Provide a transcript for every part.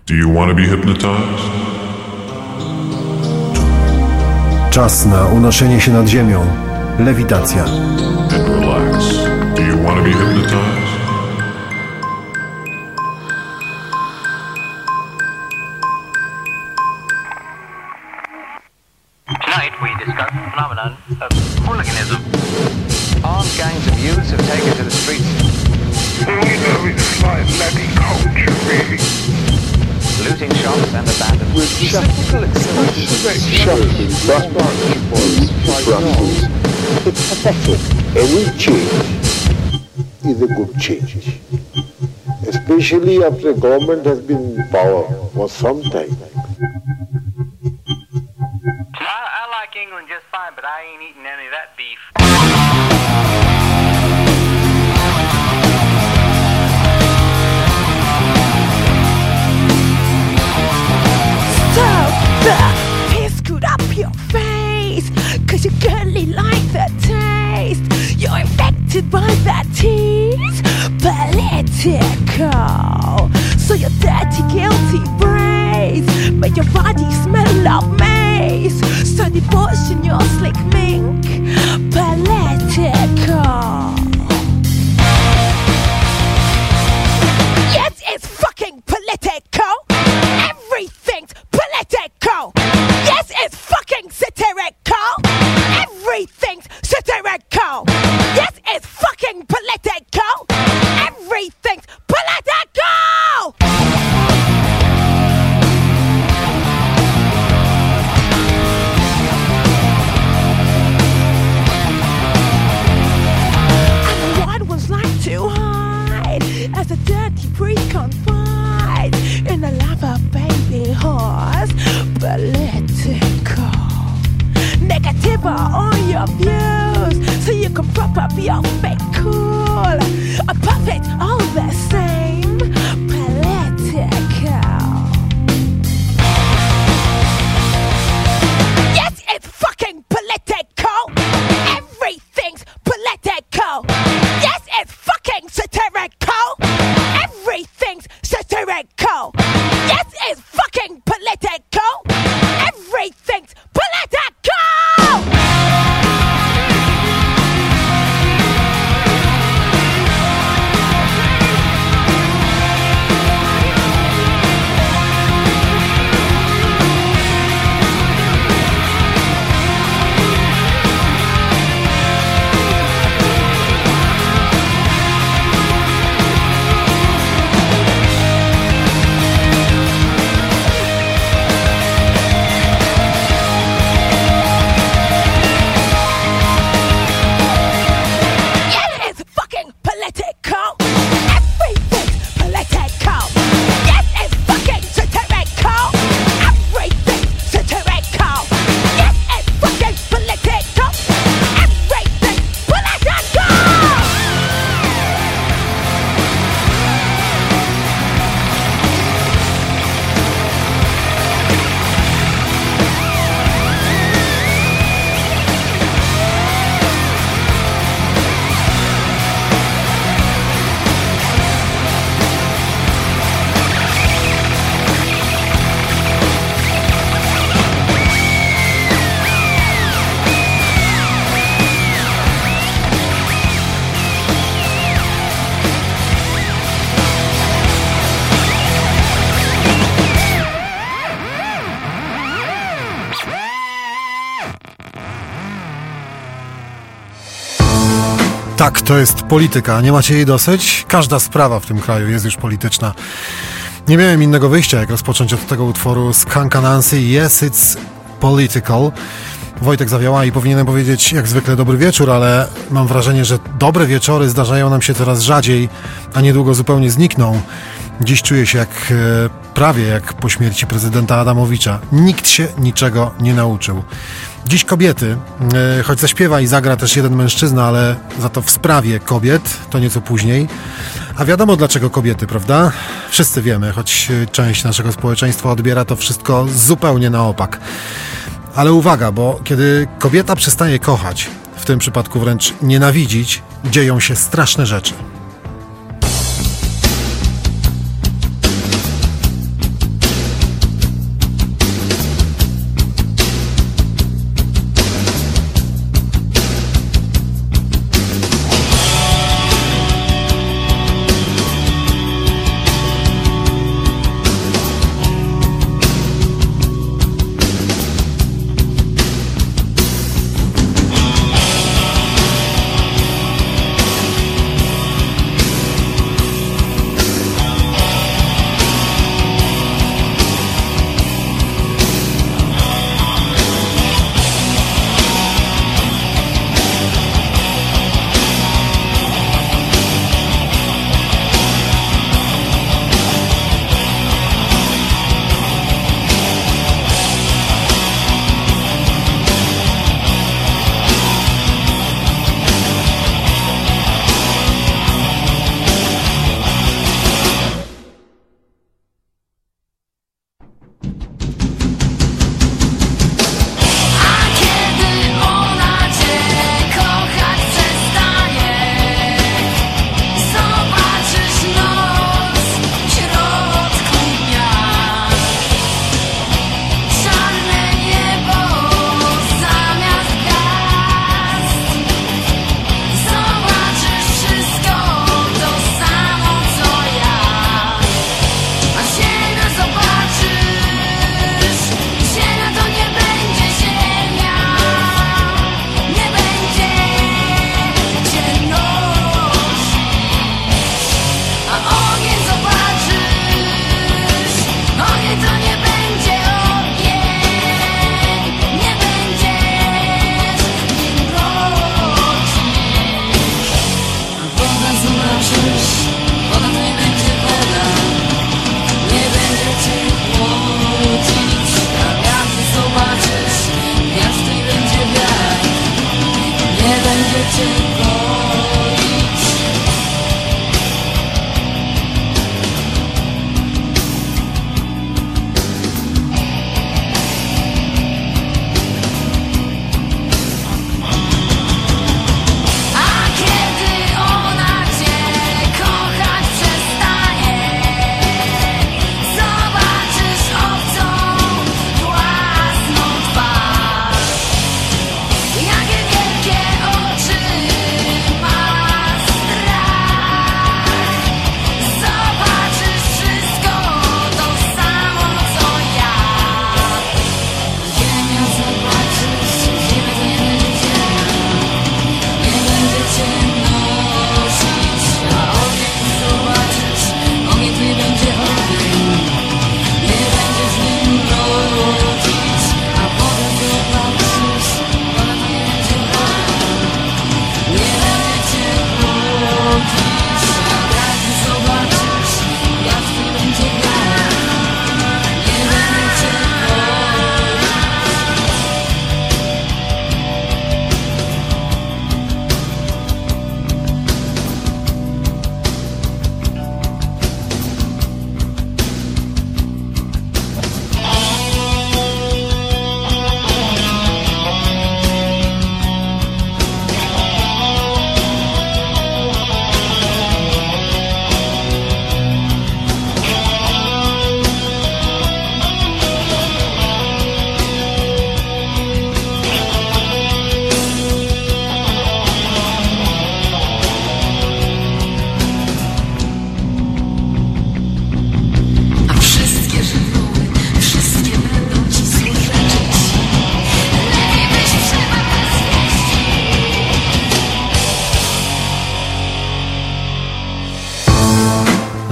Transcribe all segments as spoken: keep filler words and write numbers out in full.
Do you want to be hypnotized? Czas na unoszenie się nad ziemią. Lewitacja. And relax. Do you want to be hypnotized? Tonight we discuss the phenomenon of hooliganism. Armed gangs of youths have taken to the streets. All you know is my bloody culture, really. Looting shops and abandoned. With reciprocal expression, shocking, transparent forms, practice. It's pathetic. Any change is a good change. Especially after a government has been in power for some time. I, I like England just fine, but I ain't eating any of that beef. Stop the piss, screwed up your face, cause you girly like the taste. You're infected by that tease, political. So your dirty, guilty brains make your body smell of mace. So devotion your slick mink, political. Yes, it's fucking political. Everything's political. Yes, it's fucking satirical. Everything's satirical. Yes, it's fucking political. Everything's political. And the wide ones like to hide as a dirty priest confide in the lava baby horse. Political. Negative are all your views, so you can prop up your fake cool. A puppet all the same. Political. Yes, it's fucking political. Everything's political. Yes, it's fucking satirical. Everything's satirical. Yes, it's fucking political. Everything's political. Tak, to jest polityka. Nie macie jej dosyć? Każda sprawa w tym kraju jest już polityczna. Nie miałem innego wyjścia, jak rozpocząć od tego utworu Skunk Anansi. Yes, it's political. Wojtek Zawiała i powinienem powiedzieć jak zwykle dobry wieczór, ale mam wrażenie, że dobre wieczory zdarzają nam się coraz rzadziej, a niedługo zupełnie znikną. Dziś czuję się jak e, prawie jak po śmierci prezydenta Adamowicza. Nikt się niczego nie nauczył. Dziś kobiety, e, choć zaśpiewa i zagra też jeden mężczyzna, ale za to w sprawie kobiet, to nieco później. A wiadomo dlaczego kobiety, prawda? Wszyscy wiemy, choć część naszego społeczeństwa odbiera to wszystko zupełnie na opak. Ale uwaga, bo kiedy kobieta przestaje kochać, w tym przypadku wręcz nienawidzić, dzieją się straszne rzeczy.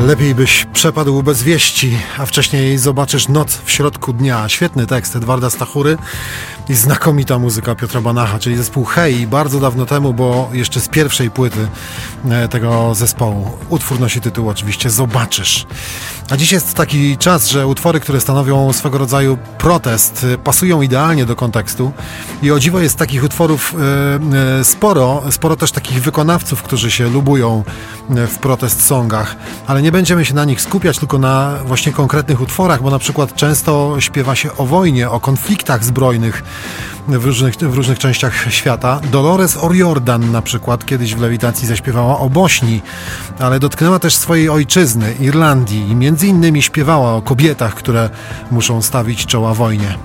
Lepiej byś przepadł bez wieści, a wcześniej zobaczysz noc w środku dnia. Świetny tekst Edwarda Stachury i znakomita muzyka Piotra Banacha, czyli zespół Hej, bardzo dawno temu, bo jeszcze z pierwszej płyty tego zespołu. Utwór nosi tytuł oczywiście Zobaczysz. A dziś jest taki czas, że utwory, które stanowią swego rodzaju protest, pasują idealnie do kontekstu i o dziwo jest takich utworów sporo, sporo też takich wykonawców, którzy się lubują w protest songach, ale nie będziemy się na nich skupiać, tylko na właśnie konkretnych utworach, bo na przykład często śpiewa się o wojnie, o konfliktach zbrojnych w różnych, w różnych częściach świata. Dolores O'Riordan na przykład kiedyś w Lewitacji zaśpiewała o Bośni, ale dotknęła też swojej ojczyzny, Irlandii i między innymi śpiewała o kobietach, które muszą stawić czoła wojnie.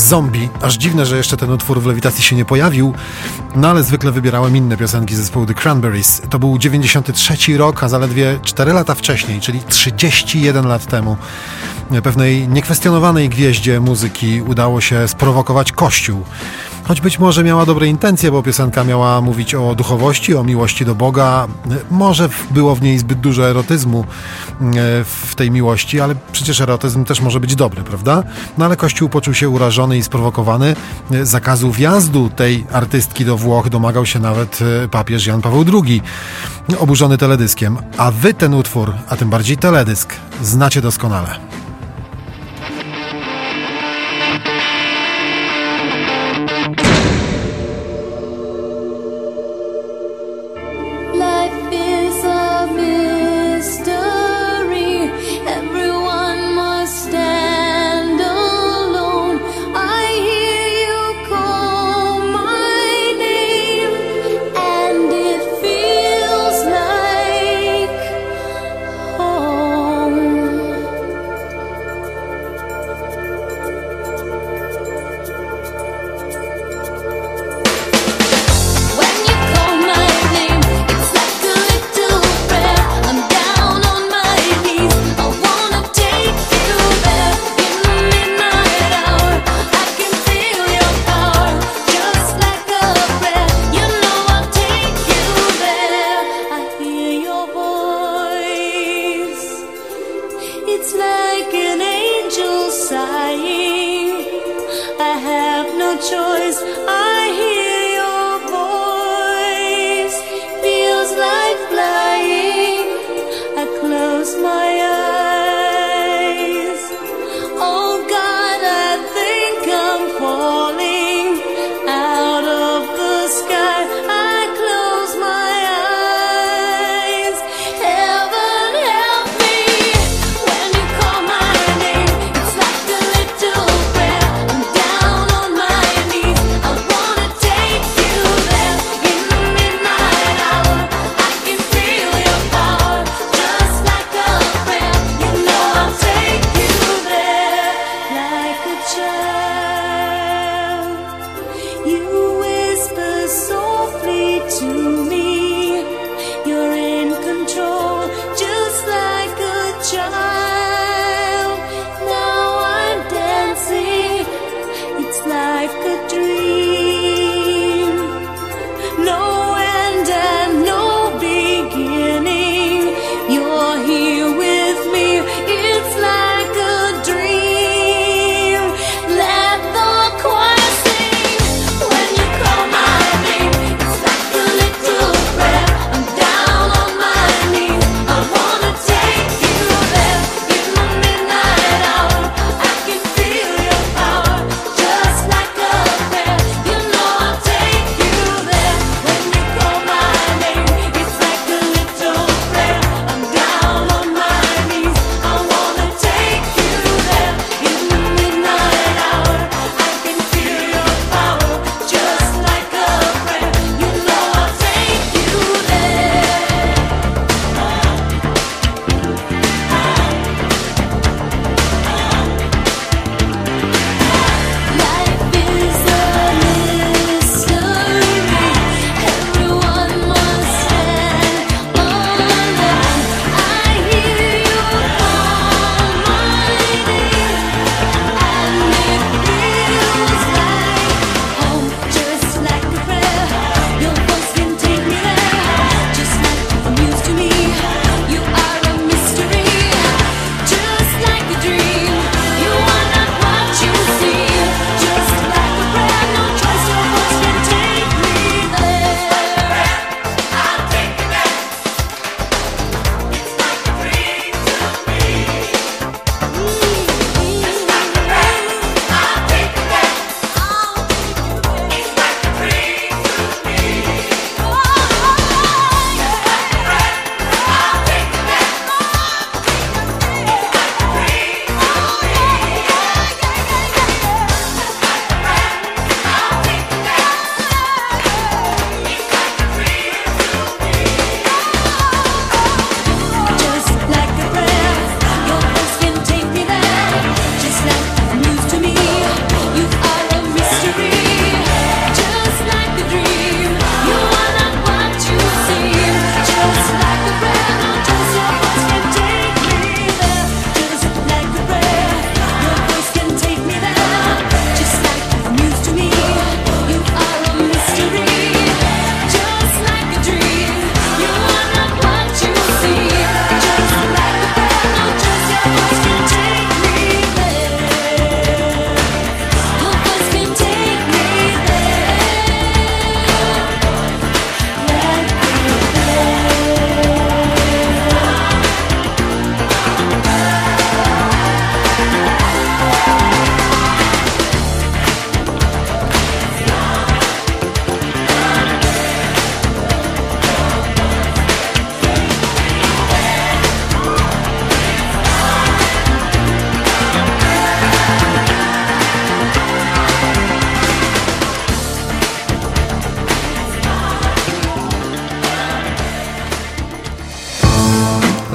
Zombie. Aż dziwne, że jeszcze ten utwór w Lewitacji się nie pojawił, no ale zwykle wybierałem inne piosenki zespołu The Cranberries. To był dziewięćdziesiąty trzeci rok, a zaledwie cztery lata wcześniej, czyli trzydzieści jeden lat temu, pewnej niekwestionowanej gwieździe muzyki udało się sprowokować Kościół. Choć być może miała dobre intencje, bo piosenka miała mówić o duchowości, o miłości do Boga. Może było w niej zbyt dużo erotyzmu w tej miłości, ale przecież erotyzm też może być dobry, prawda? No ale Kościół poczuł się urażony i sprowokowany. Zakazu wjazdu tej artystki do Włoch domagał się nawet papież Jan Paweł drugi, oburzony teledyskiem. A wy ten utwór, a tym bardziej teledysk, znacie doskonale.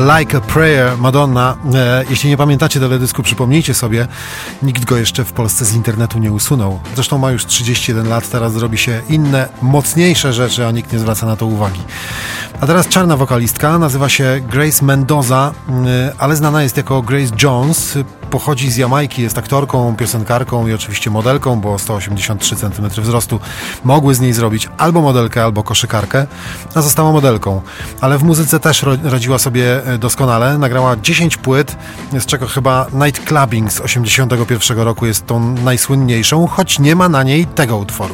Like a Prayer, Madonna. E, jeśli nie pamiętacie teledysku, przypomnijcie sobie, nikt go jeszcze w Polsce z internetu nie usunął. Zresztą ma już trzydzieści jeden lat, teraz zrobi się inne, mocniejsze rzeczy, a nikt nie zwraca na to uwagi. A teraz czarna wokalistka, nazywa się Grace Mendoza, e, ale znana jest jako Grace Jones. Pochodzi z Jamajki, jest aktorką, piosenkarką i oczywiście modelką, bo sto osiemdziesiąt trzy centymetry wzrostu mogły z niej zrobić albo modelkę, albo koszykarkę, a została modelką. Ale w muzyce też radziła sobie doskonale. Nagrała dziesięć płyt, z czego chyba Night Clubbing z osiemdziesiątego pierwszego roku jest tą najsłynniejszą, choć nie ma na niej tego utworu.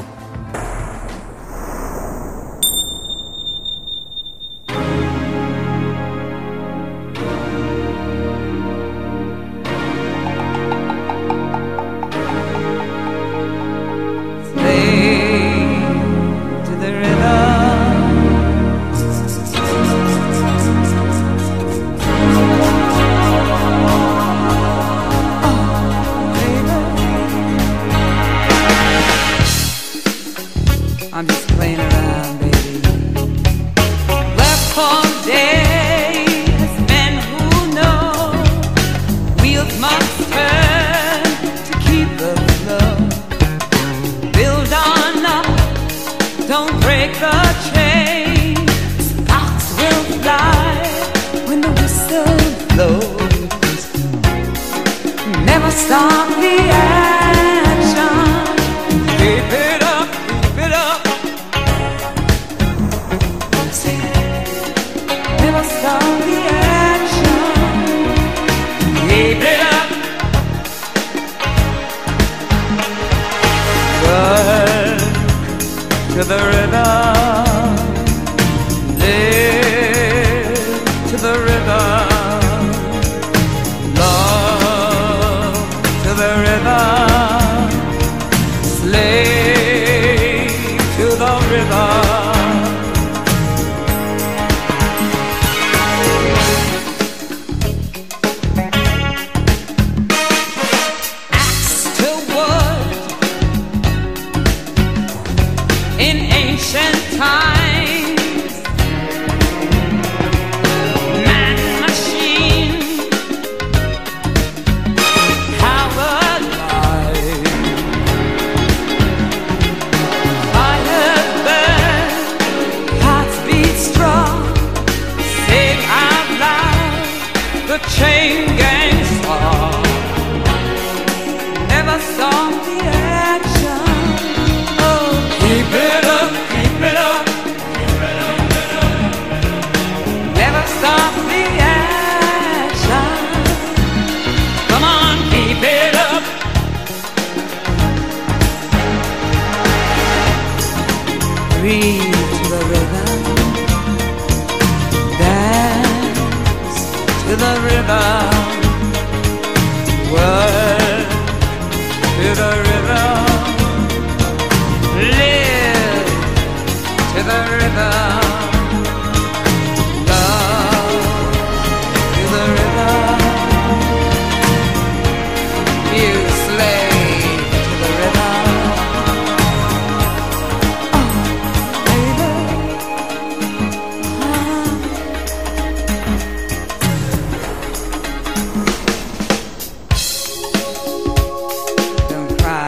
Cry.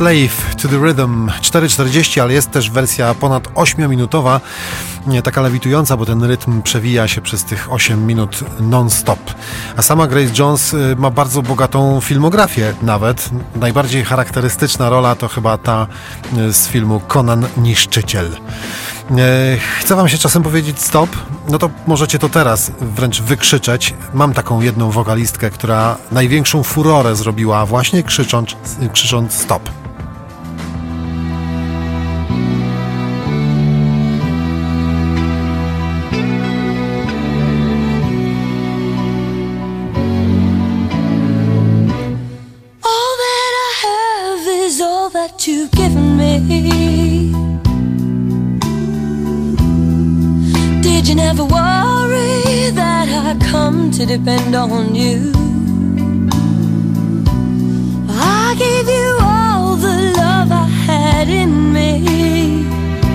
Slave to the Rhythm, cztery czterdzieści, ale jest też wersja ponad ośmiominutowa, nie taka lewitująca, bo ten rytm przewija się przez tych osiem minut non-stop. A sama Grace Jones ma bardzo bogatą filmografię nawet. Najbardziej charakterystyczna rola to chyba ta z filmu Conan Niszczyciel. Chcę wam się czasem powiedzieć stop, no to możecie to teraz wręcz wykrzyczeć. Mam taką jedną wokalistkę, która największą furorę zrobiła właśnie krzycząc, krzycząc stop. All that I have is all that you've given me. Did you never worry that I come to depend on you? I gave you all the love I had in me.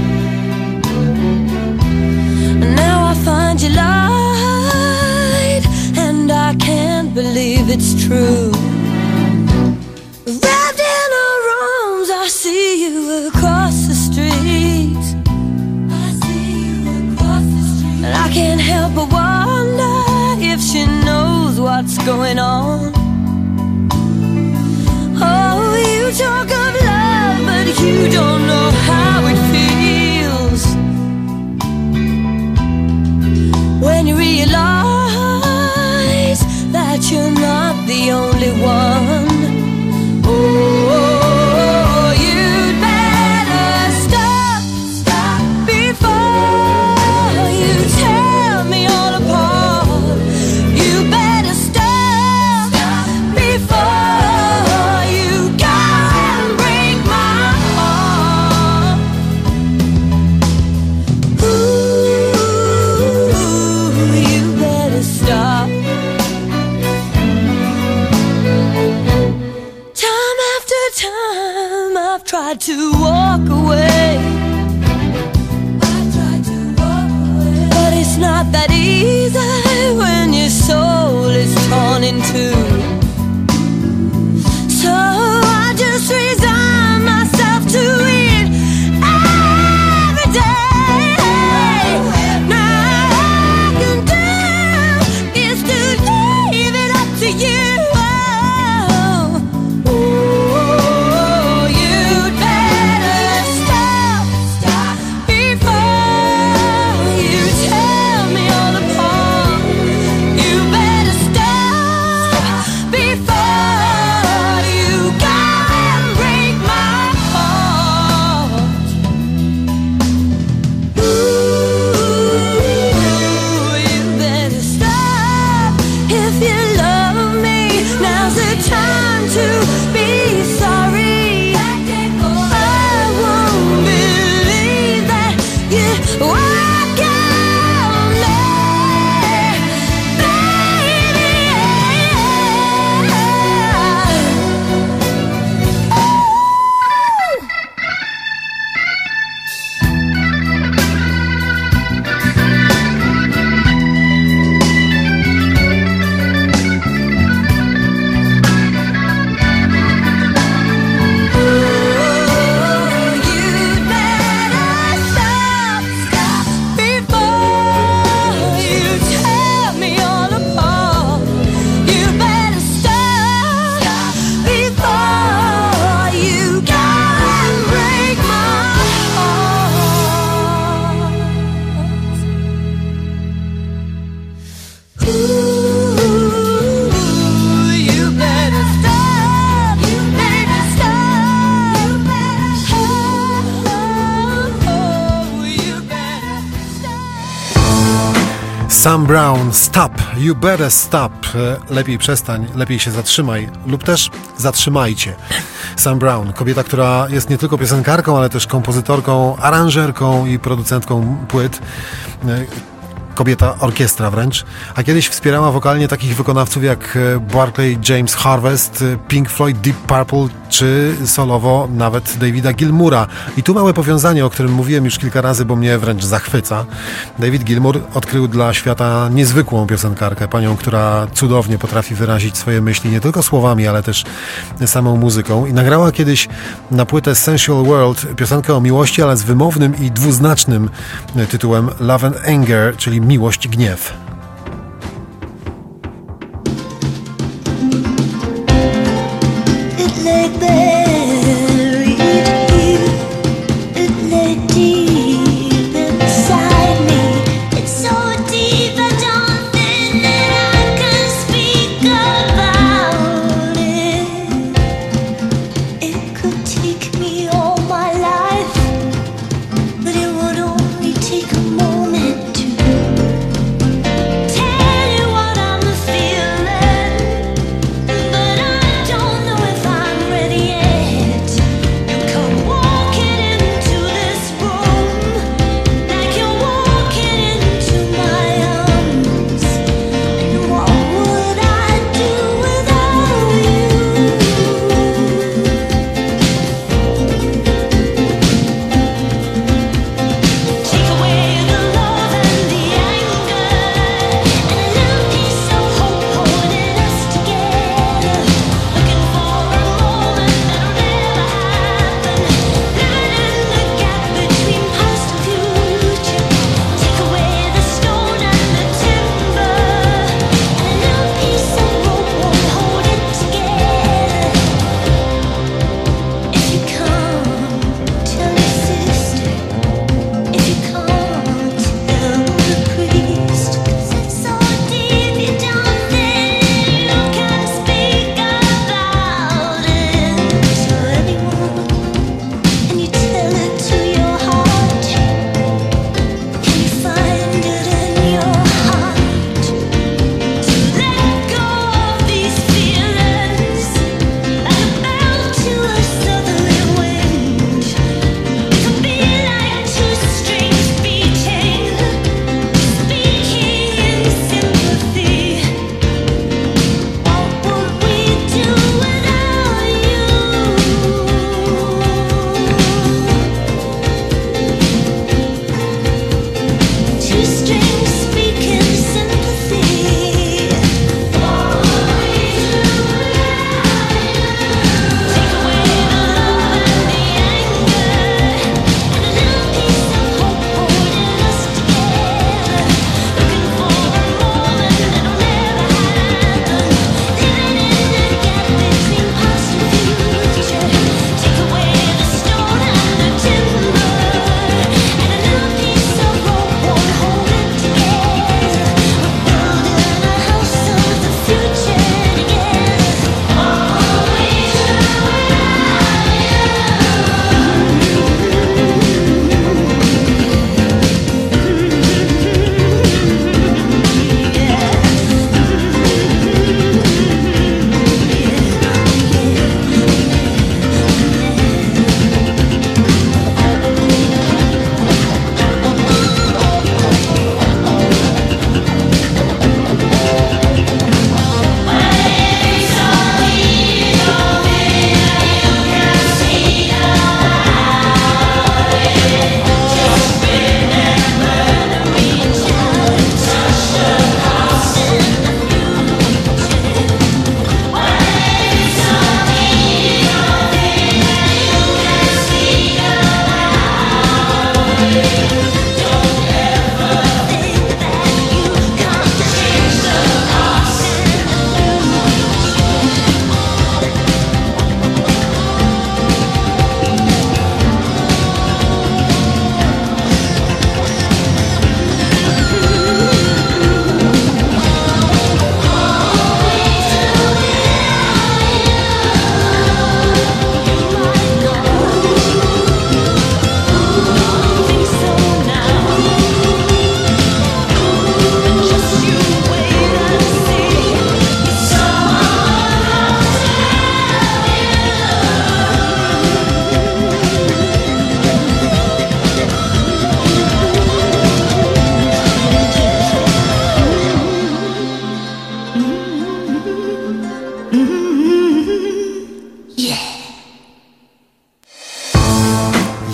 Now I find you lied, and I can't believe it's true. Wrapped in her arms, I see you across the street. And I can't help but wonder if she knows what's going on. Oh, you talk of love, but you don't know how it feels when you realize that you're not the only one. Oh, you'd better stop, stop before you tear me all apart. You better stop, stop before you go and break my heart. Ooh, you better stop. Time after time I've tried to walk away. I've tried to walk away. But it's not that easy when your soul is torn in two. So I just resign myself to it every day. Now all I can do is to leave it up to you. Oh, you'd better stop, stop before you tear me all apart. You better stop before you go and break my heart. Ooh, you better stop if you love me. Now's the time to be sorry. I won't believe that you walk away, baby. You'd better stop, stop before you tear me all apart. You better stop, stop before you go and break my heart. Ooh, you better stop, you better stop, you better stop, oh, you better stop. Sam Brown, Stop, You Better Stop. E, Lepiej przestań, lepiej się zatrzymaj lub też zatrzymajcie. Sam Brown, kobieta, która jest nie tylko piosenkarką, ale też kompozytorką, aranżerką i producentką płyt. E, kobieta orkiestra wręcz, a kiedyś wspierała wokalnie takich wykonawców jak Barclay James Harvest, Pink Floyd, Deep Purple czy solowo nawet Davida Gilmoura. I tu małe powiązanie, o którym mówiłem już kilka razy, bo mnie wręcz zachwyca. David Gilmour odkrył dla świata niezwykłą piosenkarkę, panią, która cudownie potrafi wyrazić swoje myśli nie tylko słowami, ale też samą muzyką. I nagrała kiedyś na płytę Sensual World piosenkę o miłości, ale z wymownym i dwuznacznym tytułem Love and Anger, czyli miłość i gniew. But it would only take a moment to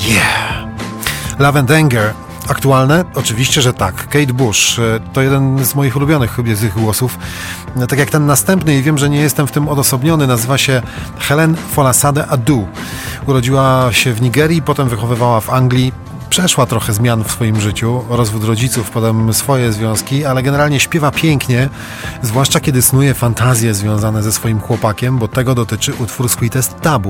Yeah! Love and Anger. Aktualne? Oczywiście, że tak. Kate Bush to jeden z moich ulubionych kobiecych głosów. Tak jak ten następny i wiem, że nie jestem w tym odosobniony, nazywa się Helen Folasade Adu. Urodziła się w Nigerii, potem wychowywała w Anglii. Przeszła trochę zmian w swoim życiu, rozwód rodziców, potem swoje związki, ale generalnie śpiewa pięknie, zwłaszcza kiedy snuje fantazje związane ze swoim chłopakiem, bo tego dotyczy utwór Sweetest Taboo.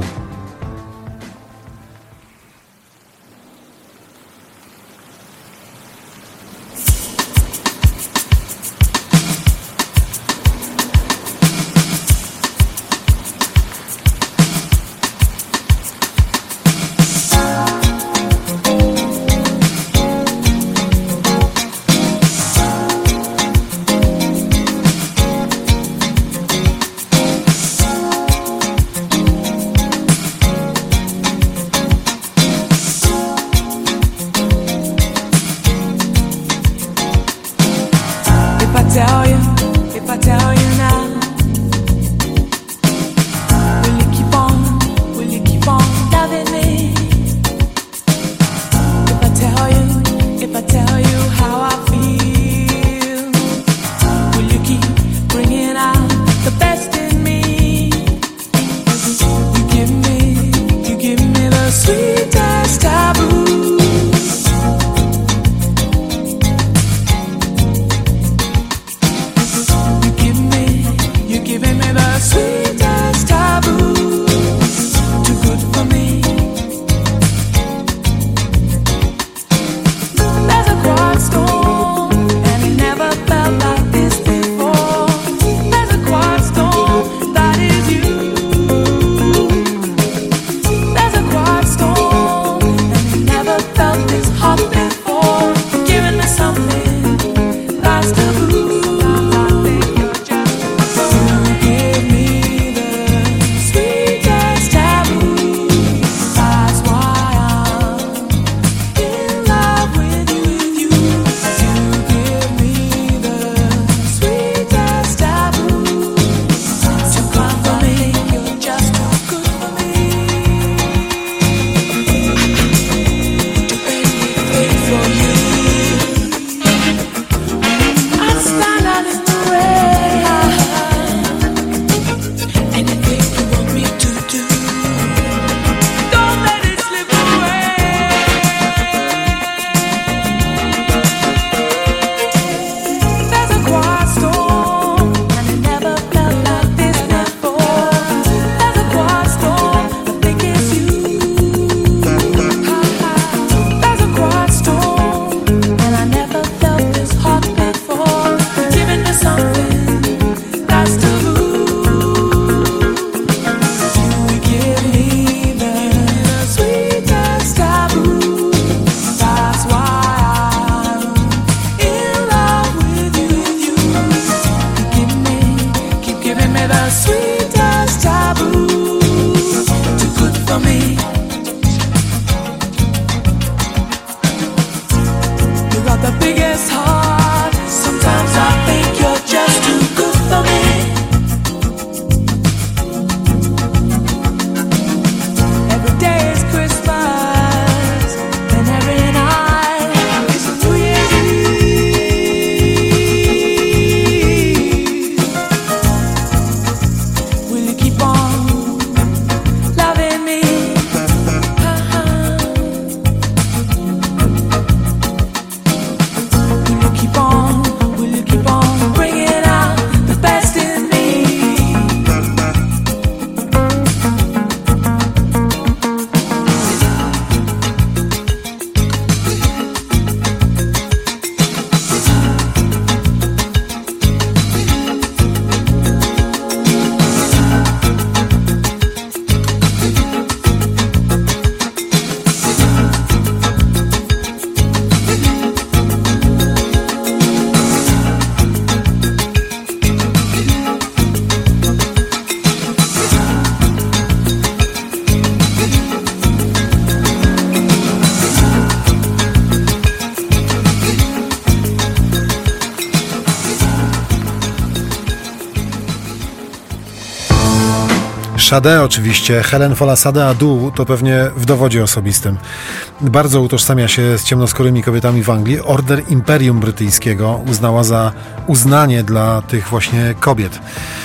Sade oczywiście, Helen Fola Sade Adu to pewnie w dowodzie osobistym. Bardzo utożsamia się z ciemnoskórymi kobietami w Anglii. Order Imperium Brytyjskiego uznała za uznanie dla tych właśnie kobiet.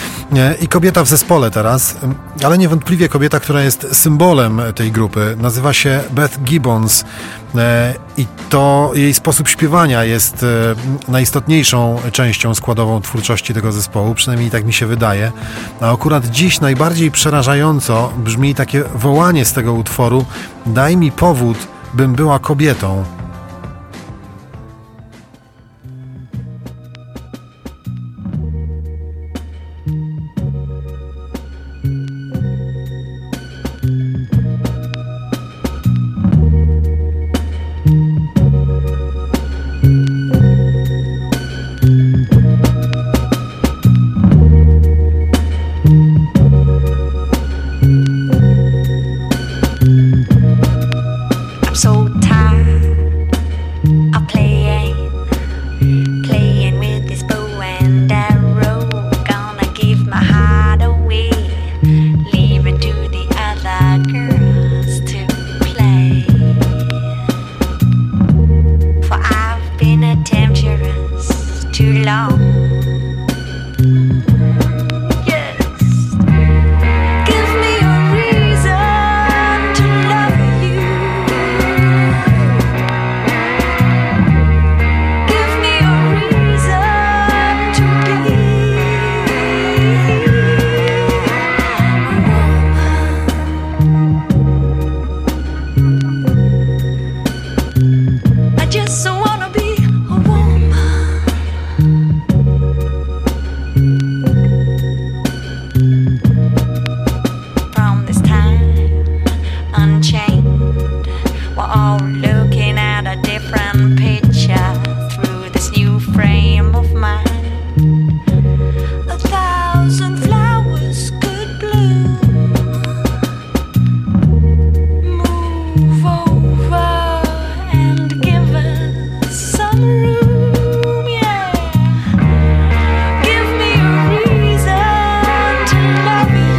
I kobieta w zespole teraz, ale niewątpliwie kobieta, która jest symbolem tej grupy, nazywa się Beth Gibbons i to jej sposób śpiewania jest najistotniejszą częścią składową twórczości tego zespołu, przynajmniej tak mi się wydaje. A akurat dziś najbardziej przerażająco brzmi takie wołanie z tego utworu: daj mi powód, bym była kobietą.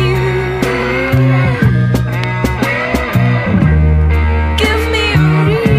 Give me a reason.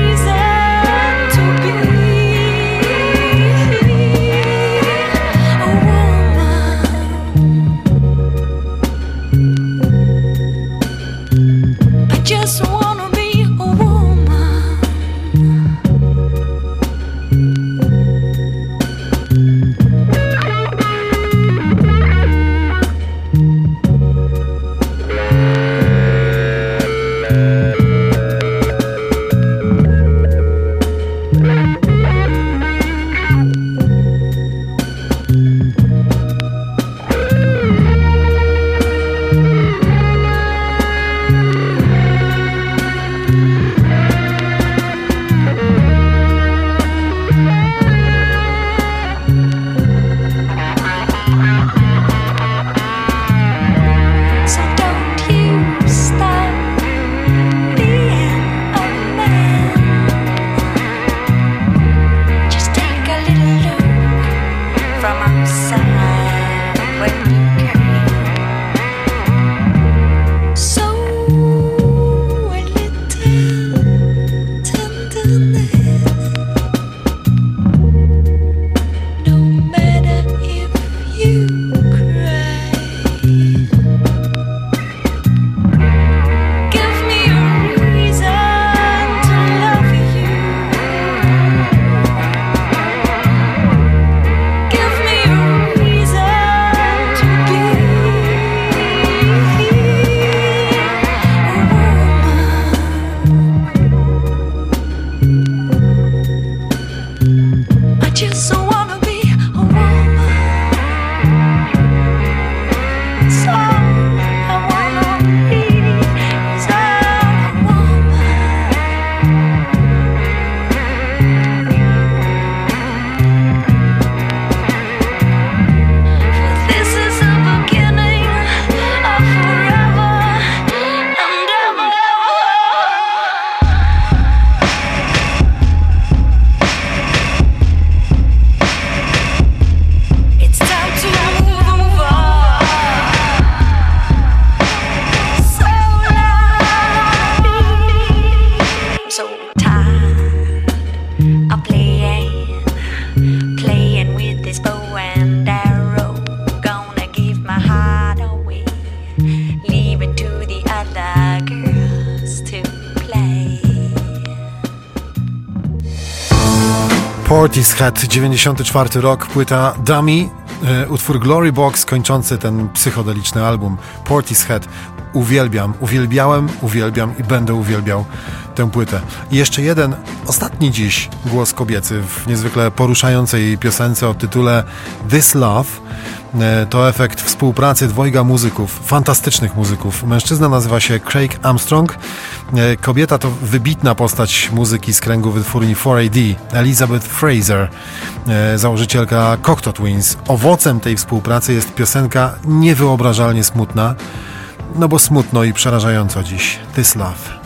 Portishead, dziewięćdziesiąty czwarty rok, płyta Dummy, e, utwór Glory Box kończący ten psychodeliczny album. Portishead, uwielbiam, uwielbiałem, uwielbiam i będę uwielbiał tę płytę. I jeszcze jeden, ostatni dziś głos kobiecy w niezwykle poruszającej piosence o tytule This Love. To efekt współpracy dwojga muzyków, fantastycznych muzyków. Mężczyzna nazywa się Craig Armstrong. Kobieta to wybitna postać muzyki z kręgu wytwórni cztery A D, Elizabeth Fraser, założycielka Cocteau Twins. Owocem tej współpracy jest piosenka niewyobrażalnie smutna, no bo smutno i przerażająco dziś. This Love.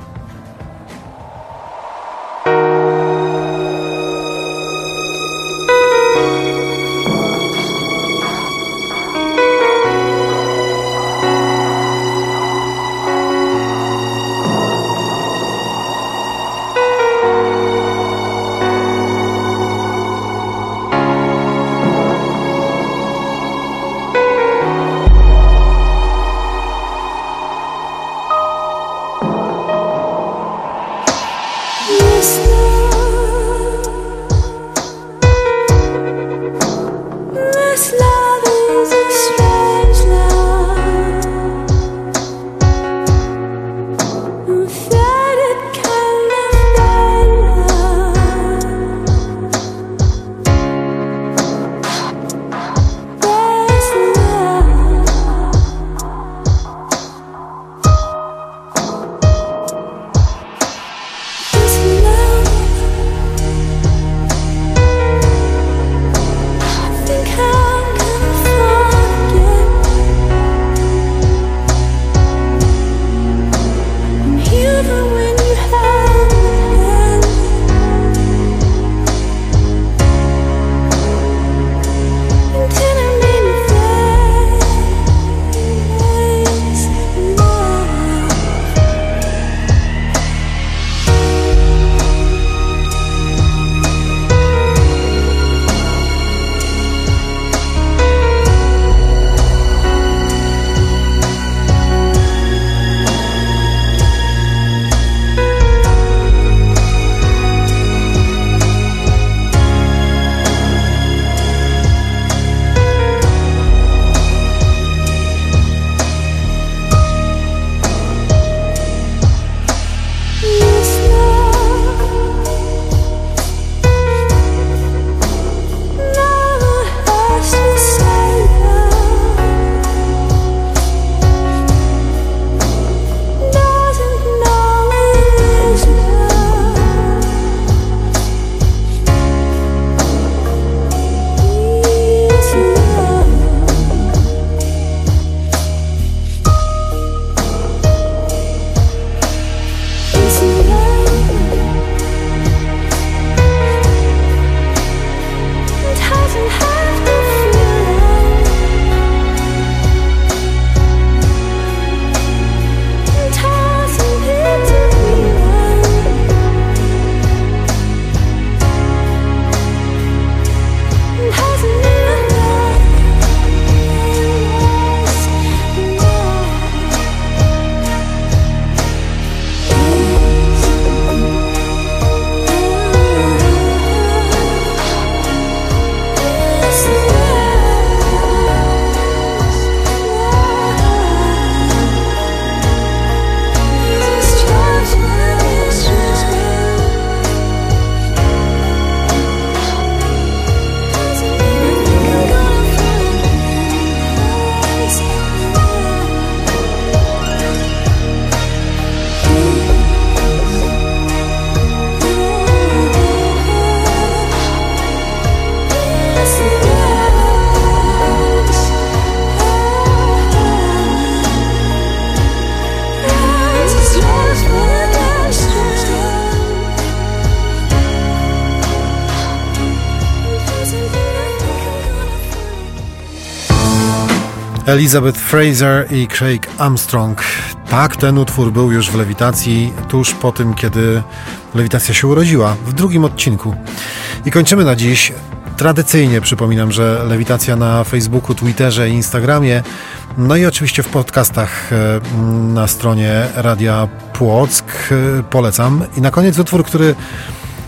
Elizabeth Fraser i Craig Armstrong. Tak, ten utwór był już w Lewitacji tuż po tym, kiedy Lewitacja się urodziła, w drugim odcinku. I kończymy na dziś. Tradycyjnie przypominam, że Lewitacja na Facebooku, Twitterze i Instagramie, no i oczywiście w podcastach na stronie Radia Płock. Polecam. I na koniec utwór, który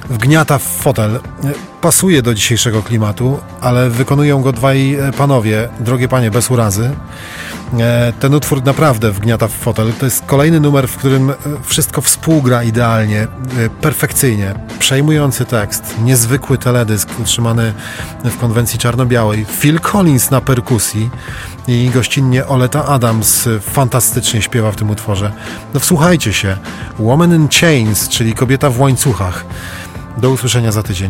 wgniata w fotel. Pasuje do dzisiejszego klimatu, ale wykonują go dwaj panowie, drogie panie, bez urazy. Ten utwór naprawdę wgniata w fotel. To jest kolejny numer, w którym wszystko współgra idealnie, perfekcyjnie. Przejmujący tekst, niezwykły teledysk utrzymany w konwencji czarno-białej. Phil Collins na perkusji i gościnnie Oleta Adams fantastycznie śpiewa w tym utworze. No wsłuchajcie się. Woman in Chains, czyli kobieta w łańcuchach. Do usłyszenia za tydzień.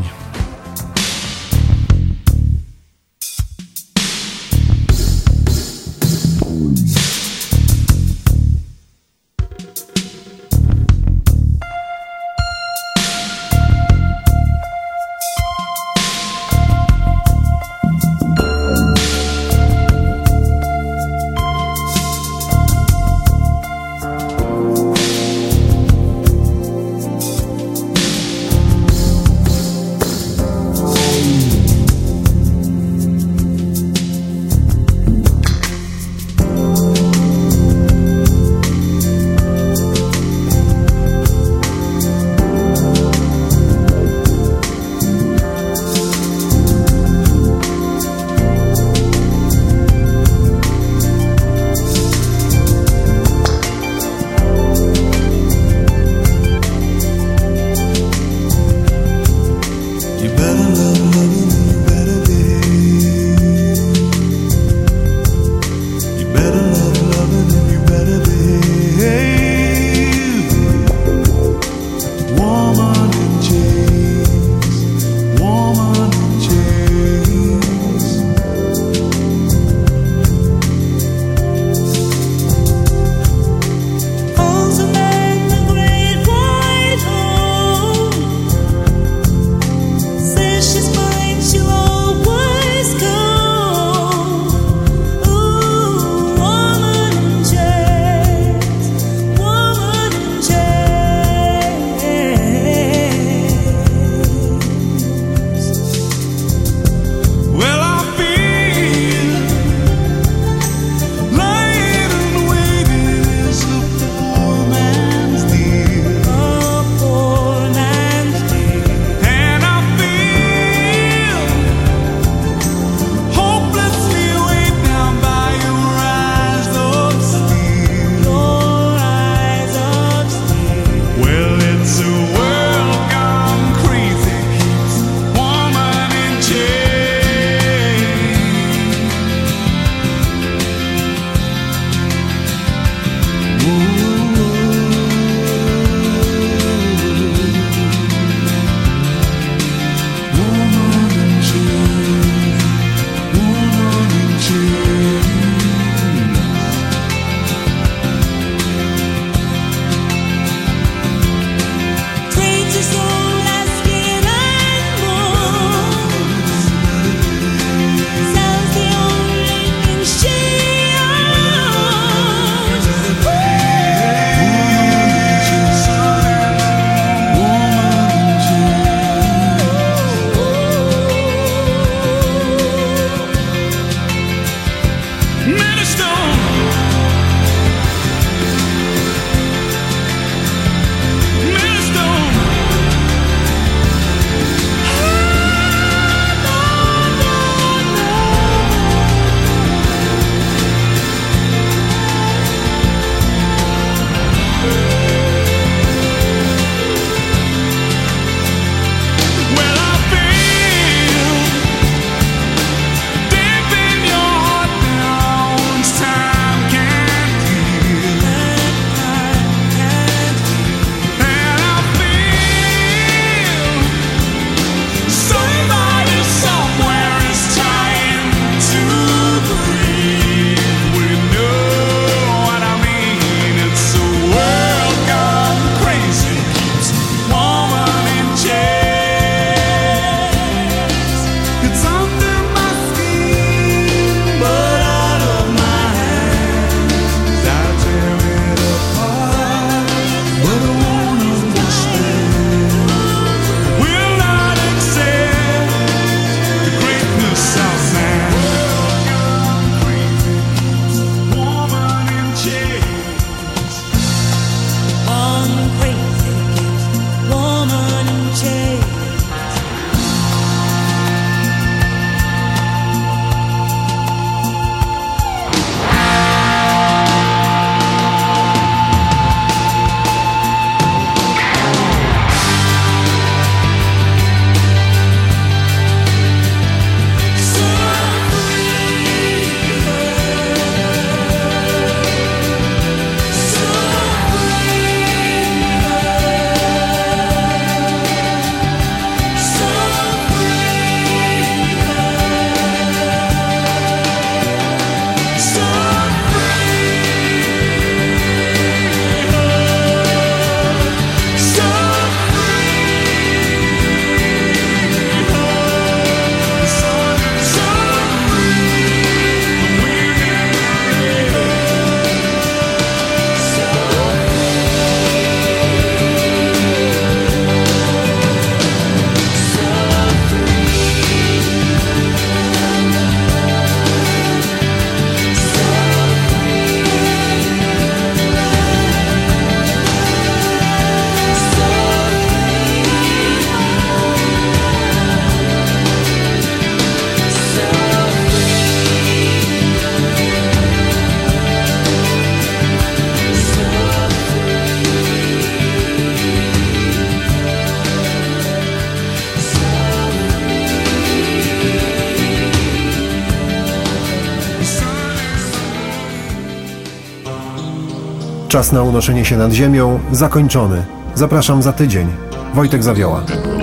Czas na unoszenie się nad ziemią zakończony. Zapraszam za tydzień. Wojtek Zawioła.